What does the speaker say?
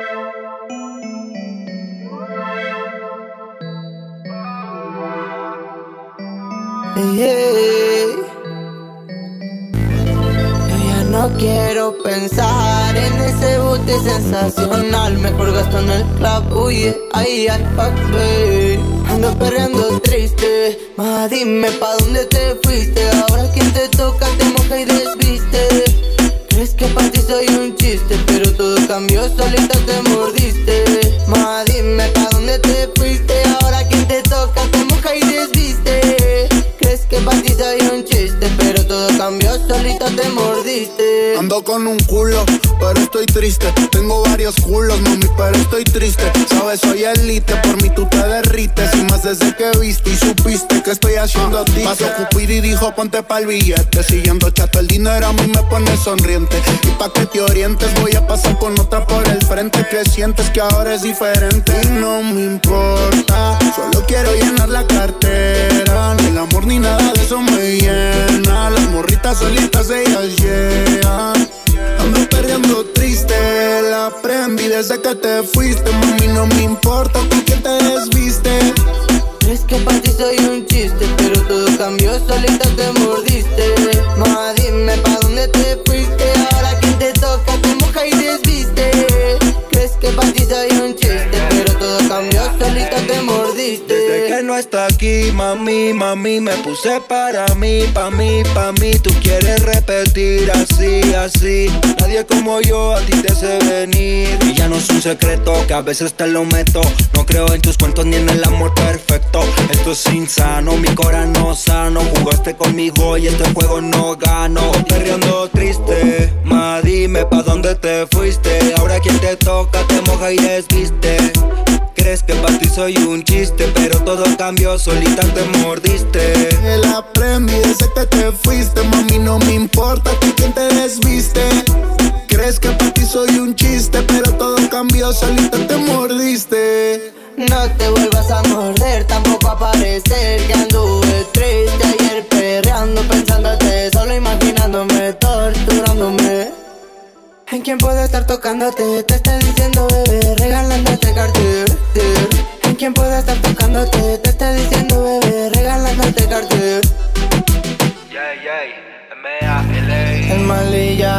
Yeah. Yo ya no quiero pensar en ese bote sensacional. Mejor gasto en el club, uy, ay, ay, fuck, babe. Ando perreando triste, ma, dime pa' dónde te fuiste. Ahora quien te toca te moja y desviste. Crees que pa' ti soy un chiste, pero todo cambió, solita te mordiste. Ma, dime pa' dónde te fuiste. Ahora quien te toca te moja y desviste. Crees que pa' ti soy un chiste, pero todo cambió, solita te mordiste. Ando con un culo, pero estoy triste. Tengo varios culos, mami, pero estoy triste. Sabes, soy elite, por mí tú te derrites. Y más desde que viste y supiste que estoy haciendo a ti. Pasó Cupido y dijo ponte pa'l billete. Siguiendo chato el dinero a mí me pone sonriente. Y pa' que te orientes voy a pasar con otra por el frente. Que sientes que ahora es diferente. Y no me importa, solo quiero llenar la cartera. Ni el amor ni nada de eso me llena. Las morritas solitas ellas llegan. Ando perdiendo triste, la aprendí desde que te fuiste. Mami, no me importa con quién te desviste. Crees que pa' ti soy un chiste, pero todo cambió, solita te mordiste. Ma, dime pa' dónde te fuiste. Ahora quien te toca te moja y desviste. Crees que pa' ti soy un chiste, pero todo cambió, solita te mordiste. Desde que no está aquí, mami, mami, me puse para mí, pa' mí, pa' mí. Tú quieres repetir así, así. Nadie como yo a ti te hace venir. Y ya no es un secreto que a veces te lo meto. No creo en tus cuentos ni en el amor perfecto. Esto es insano, mi corazón no sano. Jugaste conmigo y este juego no gano. Perreando triste, ma, dime pa' dónde te fuiste. Ahora quien te toca te moja y desviste. Crees que pa' ti soy un chiste, pero todo cambió, solita te mordiste. La aprendí desde que te fuiste. Mami, no me importa con quién te desviste. Crees que pa' ti soy un chiste, pero todo cambió, solita te mordiste. No te vuelvas a morder, tampoco a parecer que anduve triste ayer perreando, pensándote, solo imaginándome, torturándome. ¿En quién puedo estar tocándote? Te estoy diciendo bebé, regalándote cartier. ¿En quién puedo estar tocándote? Te estoy diciendo bebé, regalándote cartier. Yeah, yeah, M-A-L-A. El malilla.